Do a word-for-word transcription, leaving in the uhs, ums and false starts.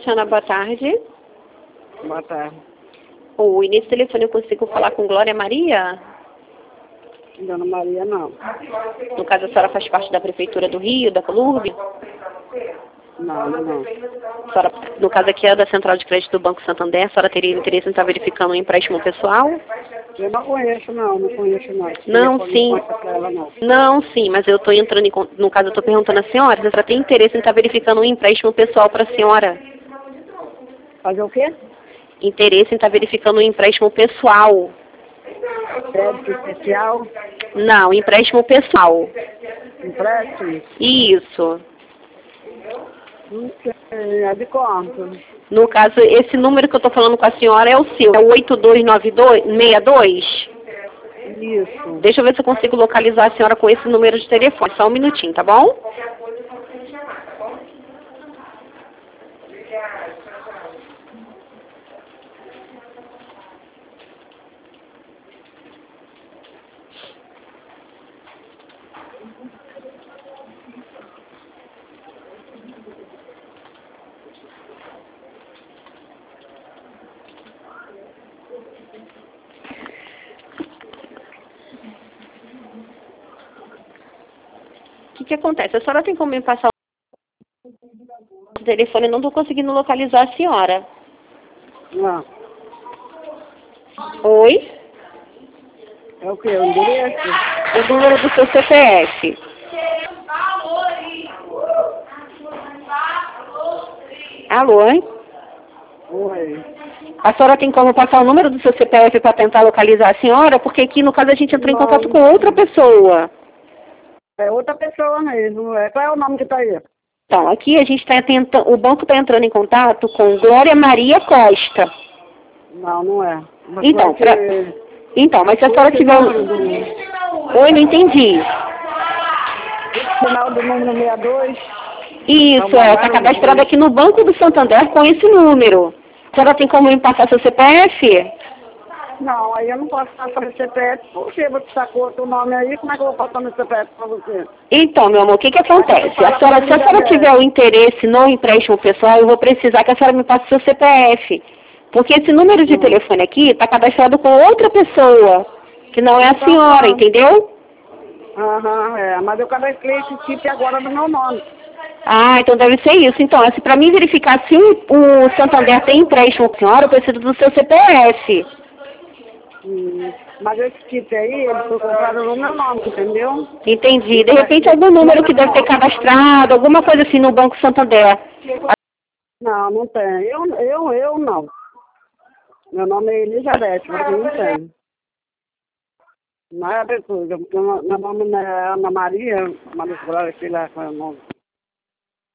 Ana, boa tarde. Boa tarde. Oi, nesse telefone eu consigo falar com Glória Maria? Dona Maria, não. No caso, a senhora faz parte da Prefeitura do Rio, da Colurb? Não, não. A senhora, no caso aqui é da Central de Crédito do Banco Santander, a senhora teria interesse em estar verificando um empréstimo pessoal? Eu não conheço, não. Não conheço, não. Esse Não, telefone sim. Não conta pra ela, não. Não, sim, mas eu estou entrando em... con- No caso, eu estou perguntando à senhora se a senhora tem interesse em estar verificando um empréstimo pessoal para a senhora. Fazer o quê? Interesse em estar verificando um empréstimo pessoal. Crédito especial, Não, empréstimo pessoal. empréstimo. Isso. Não sei, é de quanto? No caso, esse número que eu estou falando com a senhora é o seu, é o oito dois nove dois seis dois? Isso. Deixa eu ver se eu consigo localizar a senhora com esse número de telefone. Só um minutinho, tá bom? O que que acontece? A senhora tem como me passar o telefone? Eu não estou conseguindo localizar a senhora. Não. Oi? É o quê? O endereço? O número do seu C P F. Alô, hein? Oi. A senhora tem como passar o número do seu C P F para tentar localizar a senhora? Porque aqui, no caso, a gente entrou em contato Não. com outra pessoa. É outra pessoa mesmo. É. Qual é o nome que tá aí? Então, aqui a gente está tentando, o banco está entrando em contato com Glória Maria Costa. Não, não é. Mas Então, vai pra, ser... então, mas se a Esse senhora tiver número do... um... Oi, não entendi. Esse final do número sessenta e dois... Isso, é, está cadastrado aqui no Banco do Santander com esse número. A senhora tem como me passar seu C P F? Não, aí eu não posso passar meu C P F, porque você sacou outro nome aí, como é que eu vou passar meu C P F pra você? Então, meu amor, o que que acontece? A senhora, se a senhora tiver o interesse no empréstimo pessoal, eu vou precisar que a senhora me passe seu C P F. Porque esse número de Hum. telefone aqui está cadastrado com outra pessoa, que não é a Então senhora, tá. entendeu? Aham, é, mas eu cadastrei esse chip agora no meu nome. Ah, então deve ser isso. Então, assim, para mim verificar se o Santander tem empréstimo com a senhora, eu preciso do seu C P F. Hum. Mas esse chip aí, ele foi comprado no meu nome, entendeu? Entendi. Eu De repente, cadastrei algum no número que meu deve ter nome. cadastrado, alguma coisa assim no Banco Santander. Não, não tem. Eu, eu, eu não. Meu nome é Elizabeth, mas eu não tenho. Não é abertura, porque meu meu nome não é Ana Maria, mas agora sei lá qual é o nome.